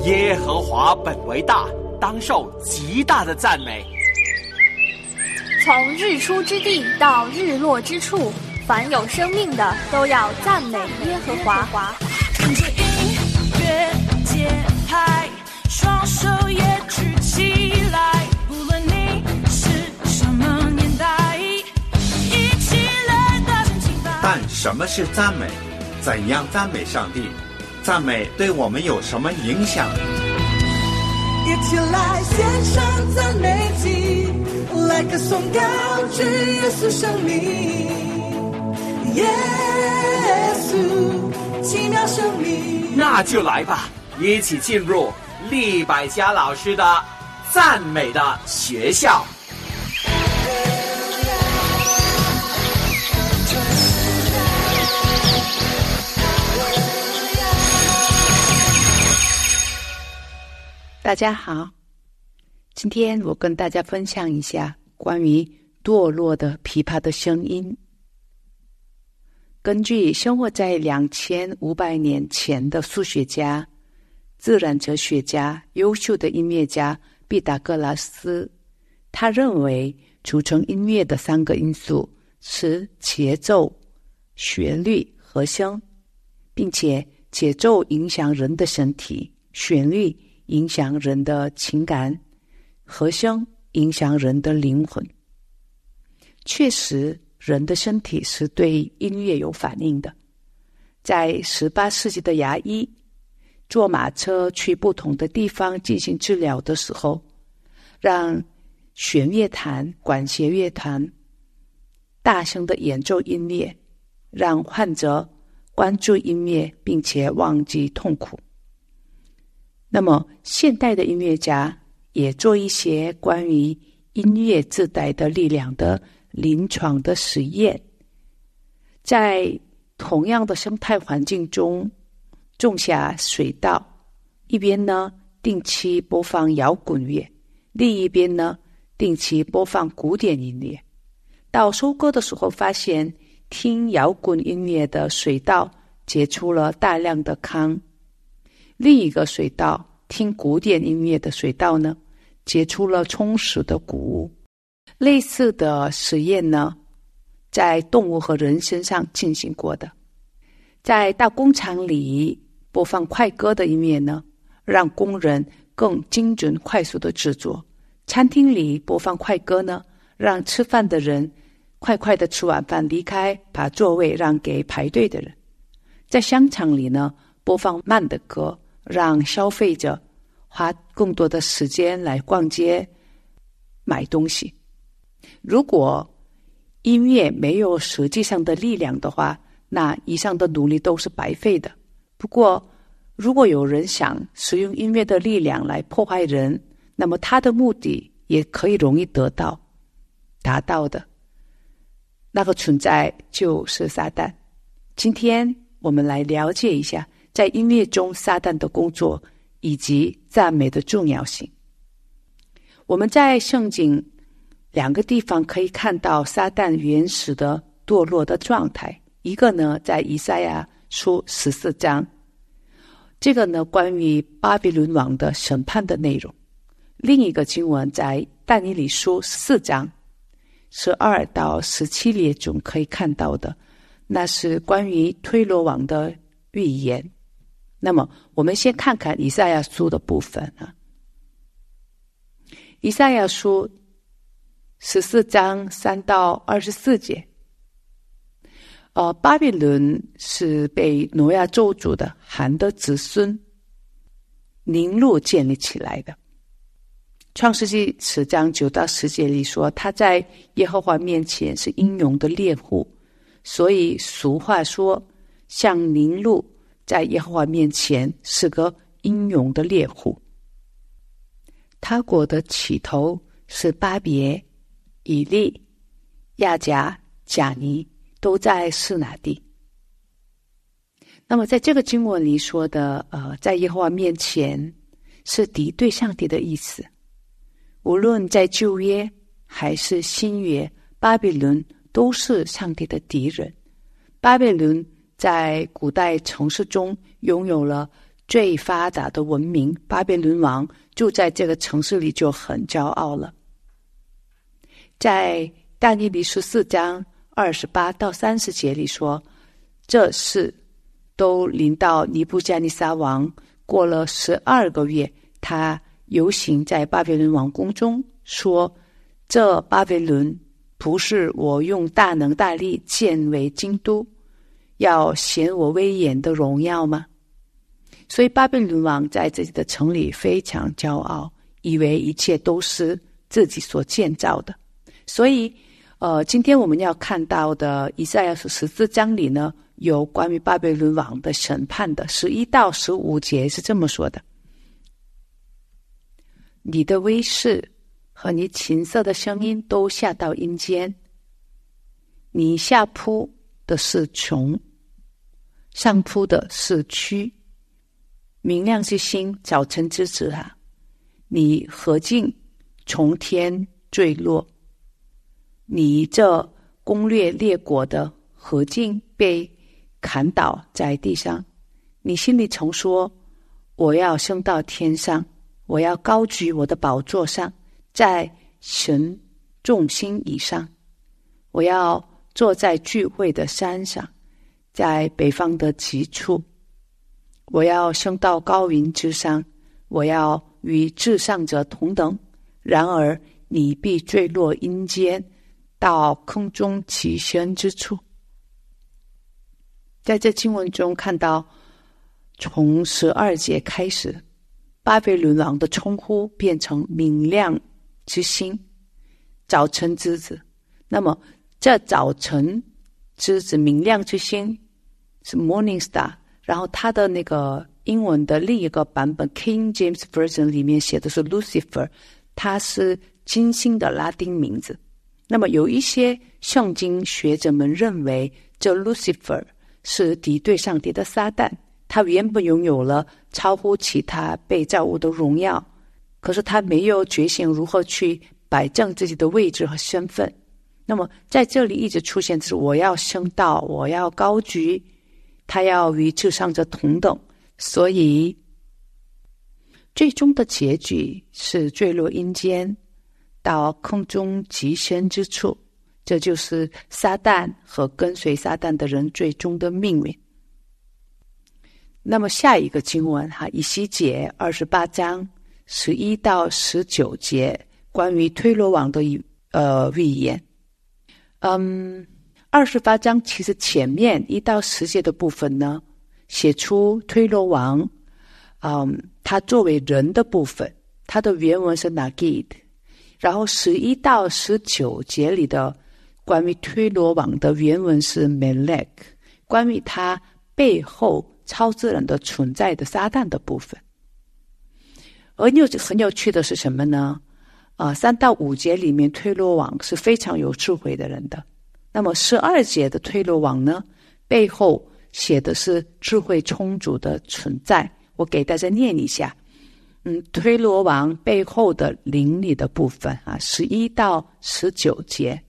耶和华本为大，当受极大的赞美。 从日出之地到日落之处，凡有生命的都要赞美耶和华。 跟着音乐节拍，双手也举起来，无论你是什么年代，一起来大声敬拜。 但什么是赞美？怎样赞美上帝？赞美对我们有什么影响？ 一起来献上赞美祭，来歌颂高举耶稣生命，耶稣奇妙生命。 那就来吧，一起进入利百加老师的赞美的学校。 大家好，今天我跟大家分享一下关于堕落的琵琶的声音。根据生活在2500年前的数学家、自然哲学家、优秀的音乐家毕达哥拉斯，他认为组成音乐的3个因素是节奏、旋律、和声，并且节奏影响人的身体，旋律影响人的情感，和声影响人的灵魂。确实，人的身体是对音乐有反应的。在18世纪的牙医坐马车去不同的地方进行治疗的时候，让弦乐团、管弦乐团大声的演奏音乐，让患者关注音乐并且忘记痛苦。那么现代的音乐家也做一些关于音乐自带的力量的临床的实验，在同样的生态环境中种下水稻，一边呢定期播放摇滚乐，另一边呢定期播放古典音乐。到收割的时候发现，听摇滚音乐的水稻结出了大量的糠，另一个水稻听古典音乐的水稻呢结出了充实的谷物。类似的实验呢在动物和人身上进行过的。在大工厂里播放快歌的音乐呢，让工人更精准快速的制作。餐厅里播放快歌呢，让吃饭的人快快的吃完饭离开，把座位让给排队的人。在商场里呢，播放慢的歌，让消费者花更多的时间来逛街买东西。如果音乐没有实际上的力量的话，那以上的努力都是白费的。不过如果有人想使用音乐的力量来破坏人，那么他的目的也可以容易达到的。那个存在就是撒旦。今天我们来了解一下在音乐中撒旦的工作以及赞美的重要性。我们在圣经2个地方可以看到撒旦原始的堕落的状态。一个呢在以赛亚书14章，这个呢关于巴比伦王的审判的内容。另一个经文在但以理书4章12到17节中可以看到的，那是关于推罗王的预言。那么我们先看看以赛亚书的部分啊。以赛亚书14章3到24节，巴比伦是被挪亚咒诅的含的子孙宁录建立起来的。创世纪10章9到10节里说，他在耶和华面前是英勇的猎户，所以俗话说，像宁录在耶和华面前是个英勇的猎户。他国的起头是巴别、以利、亚甲、贾尼，都在示拿地。那么在这个经文里说的在耶和华面前是敌对上帝的意思。无论在旧约还是新约，巴比伦都是上帝的敌人。巴比伦在古代城市中拥有了最发达的文明，巴比伦王住在这个城市里就很骄傲了。在但以理14章28到30节里说，这事都临到尼布加尼撒王。过了12个月，他游行在巴比伦王宫中，说，这巴比伦不是我用大能大力建为京都，要显我威严的荣耀吗？所以巴比伦王在自己的城里非常骄傲，以为一切都是自己所建造的。所以今天我们要看到的以赛亚书14章里呢，有关于巴比伦王的审判的11到15节是这么说的：你的威势和你琴瑟的声音都下到阴间，你下扑的是穷，上扑的是屈。明亮之星，早晨之子啊，你何竟从天坠落？你这攻略列国的何竟被砍倒在地上？你心里曾说，我要升到天上，我要高举我的宝座上，在神众星以上，我要坐在聚会的山上，在北方的极处，我要升到高云之上，我要与至上者同等。然而你必坠落阴间，到空中极深之处。在这经文中看到，从12节开始，巴比伦王的称呼变成明亮之星，早晨之子。那么这早晨之子明亮之星是 Morning Star， 然后它的那个英文的另一个版本 King James Version 里面写的是 Lucifer， 它是金星的拉丁名字。那么有一些圣经学者们认为，这 Lucifer 是敌对上帝的撒旦，他原本拥有了超乎其他被造物的荣耀，可是他没有觉醒如何去摆正自己的位置和身份。那么在这里一直出现的是，我要升到，我要高举，他要与至上者同等。所以最终的结局是坠落阴间，到空中极深之处。这就是撒旦和跟随撒旦的人最终的命运。那么下一个经文以西结28章11到19节，关于推罗王的预言。28章其实前面1到10节的部分呢，写出推罗王他作为人的部分，他的原文是 Nagid， 然后11到19节里的关于推罗王的原文是 Melech， 关于他背后超自然的存在的撒旦的部分。而很有趣的是什么呢？3到5节里面推罗王是非常有智慧的人的，那么12节的推罗王呢，背后写的是智慧充足的存在。我给大家念一下推罗王背后的灵里的部分11到19节。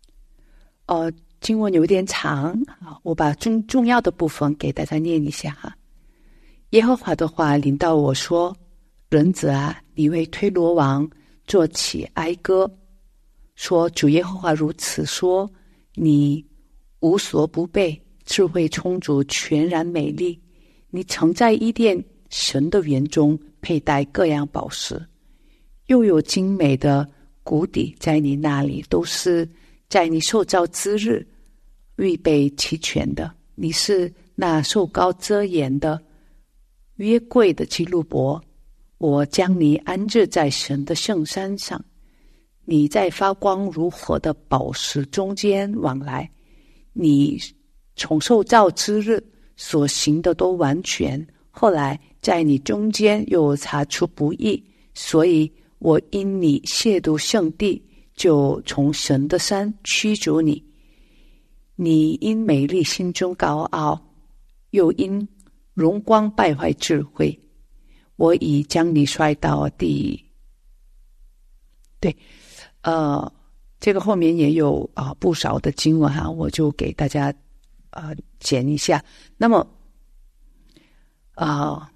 经文有点长我把重要的部分给大家念一下耶和华的话临到我说，人子啊，你为推罗王作起哀歌，说主耶和华如此说，你无所不备，智慧充足，全然美丽，你曾在伊甸神的园中佩戴各样宝石，又有精美的谷底在你那里，都是在你受造之日预备齐全的。你是那受膏遮掩的约柜的基路伯，我将你安置在神的圣山上，你在发光如火的宝石中间往来，你从受造之日所行的都完全，后来在你中间又查出不义，所以我因你亵渎圣地，就从神的山驱逐你。你因美丽心中高傲，又因荣光败坏智慧，我已将你摔到地。对，这个后面也有不少的经文我就给大家剪一下。那么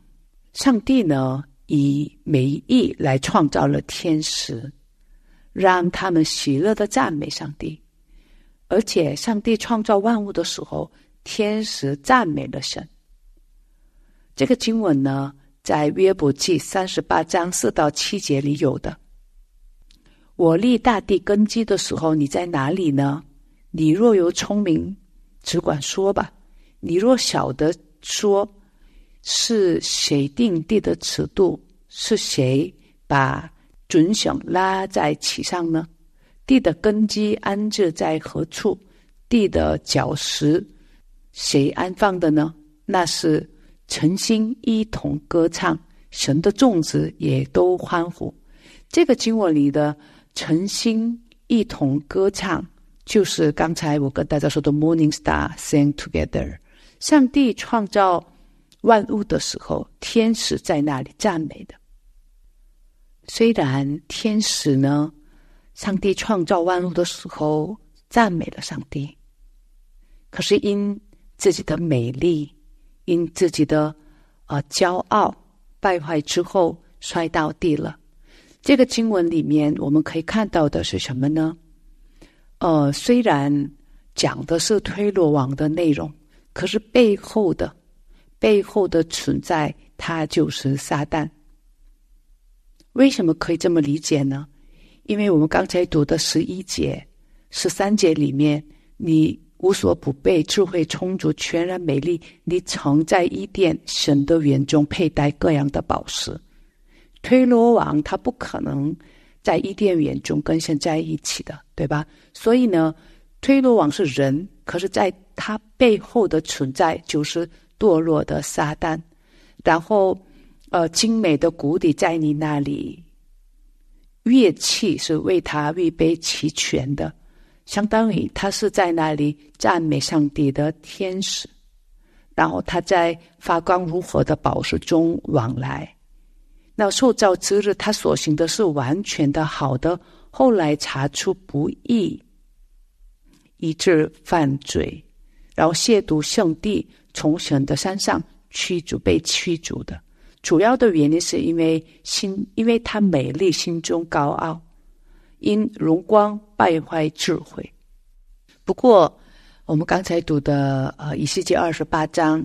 上帝呢，以美意来创造了天使，让他们喜乐的赞美上帝。而且上帝创造万物的时候，天使赞美了神。这个经文呢，在约伯记38章4到7节里有的。我立大地根基的时候，你在哪里呢？你若有聪明，只管说吧。你若晓得说，是谁定地的尺度？是谁把准绳拉在其上呢？地的根基安置在何处？地的角石谁安放的呢？那是诚心一同歌唱，神的众子也都欢呼。这个经文里的诚心一同歌唱，就是刚才我跟大家说的 Morning Star Sing Together。 上帝创造万物的时候，天使在那里赞美的。虽然天使呢，上帝创造万物的时候赞美了上帝，可是因自己的美丽，因自己的骄傲败坏之后摔到地了。这个经文里面我们可以看到的是什么呢？虽然讲的是推罗王的内容，可是背后的存在，它就是撒旦。为什么可以这么理解呢？因为我们刚才读的11节、13节里面，你无所不备，智慧充足，全然美丽，你曾在伊甸神的园中佩戴各样的宝石。推罗王他不可能在伊甸园中跟神在一起的，对吧？所以呢，推罗王是人，可是在他背后的存在就是堕落的撒旦。然后精美的谷底在你那里，乐器是为他预备齐全的，相当于他是在那里赞美上帝的天使。然后他在发光如火的宝石中往来。那受造之日，他所行的是完全的好的，后来查出不义，以致犯罪，然后亵渎圣地，从神的山上被驱逐的。主要的原因是因为他美丽，心中高傲，因荣光败坏智慧。不过我们刚才读的以西结28章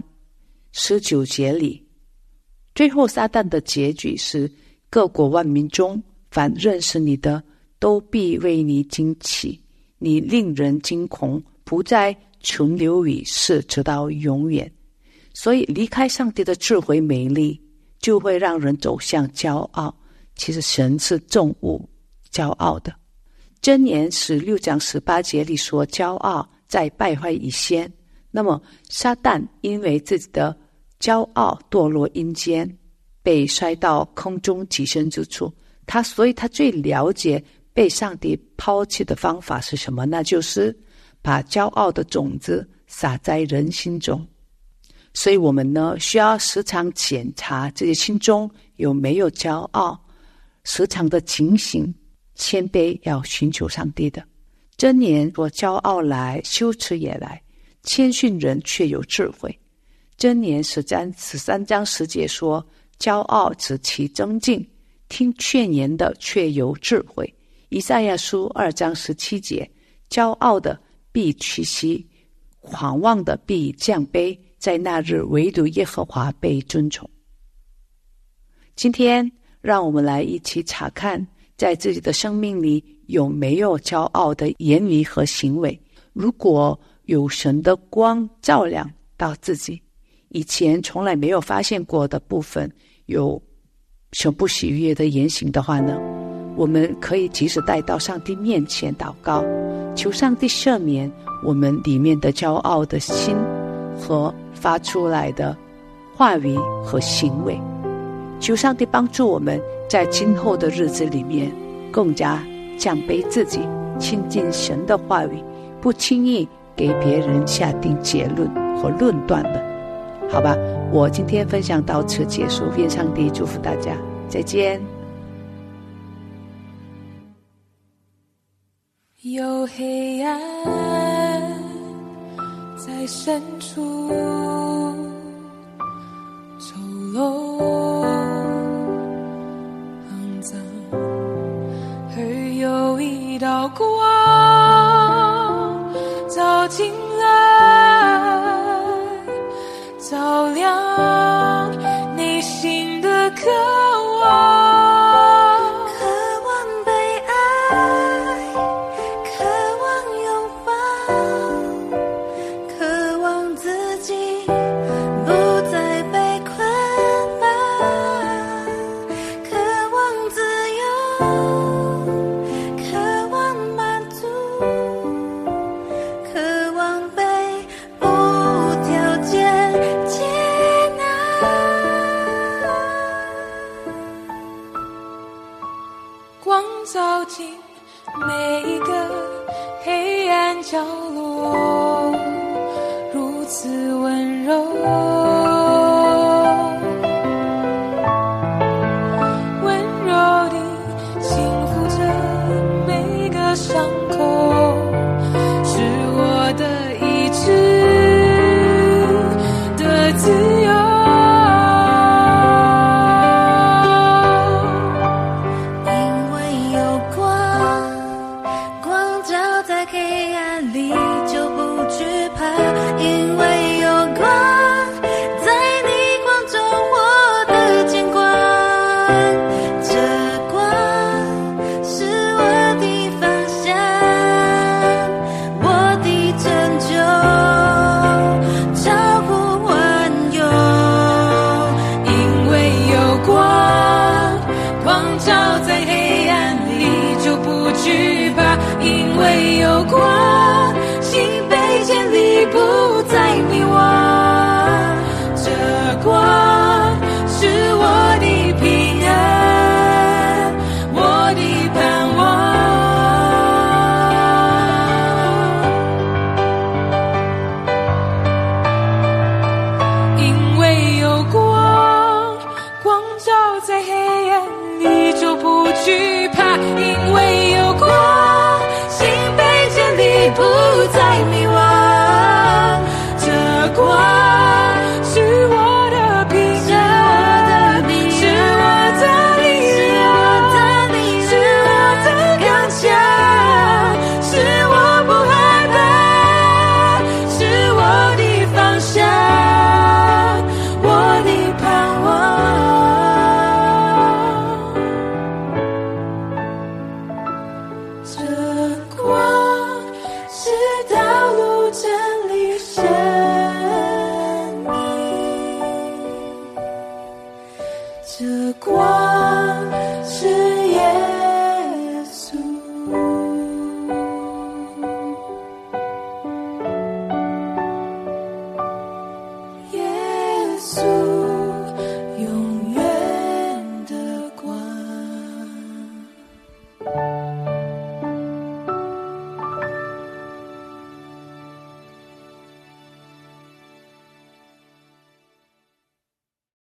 19节里，最后撒旦的结局是各国万民中，凡认识你的都必为你惊奇，你令人惊恐，不再存留于世，直到永远。所以离开上帝的智慧美丽，就会让人走向骄傲。其实神是憎恶骄傲的。箴言16章18节里说，骄傲在败坏以先。那么撒旦因为自己的骄傲堕落阴间，被摔到空中极深之处。所以他最了解被上帝抛弃的方法是什么？那就是把骄傲的种子撒在人心中。所以我们呢，需要时常检查自己心中有没有骄傲，时常的警醒谦卑，要寻求上帝的。箴言说，骄傲来，羞耻也来，谦逊人却有智慧。箴言13章10节说，骄傲指其增进，听劝言的却有智慧。以赛亚书2章17节，骄傲的必屈膝，狂妄的必降卑，在那日唯独耶和华被尊崇。今天让我们来一起查看，在自己的生命里有没有骄傲的言语和行为。如果有神的光照亮到自己，以前从来没有发现过的部分，有神不喜悦的言行的话呢，我们可以及时带到上帝面前祷告，求上帝赦免我们里面的骄傲的心和发出来的话语和行为。求上帝帮助我们在今后的日子里面更加降卑自己，亲近神的话语，不轻易给别人下定结论和论断的。好吧，我今天分享到此结束，愿上帝祝福大家，再见。 有黑暗在深处走漏。 照进每一个黑暗角落，如此温柔，温柔地轻抚着每个伤口，是我的意志的自由。因为有光，心被建立，不再迷惘。这光是我的平安，我的盼望。因为有光，光照在黑暗里就不惧怕。因为有光，不再迷惘，这光是我的平安，是我的力量，是我的刚强，是我不害怕，是我的方向，我的盼望。这光是道路、真理、生命，这光是耶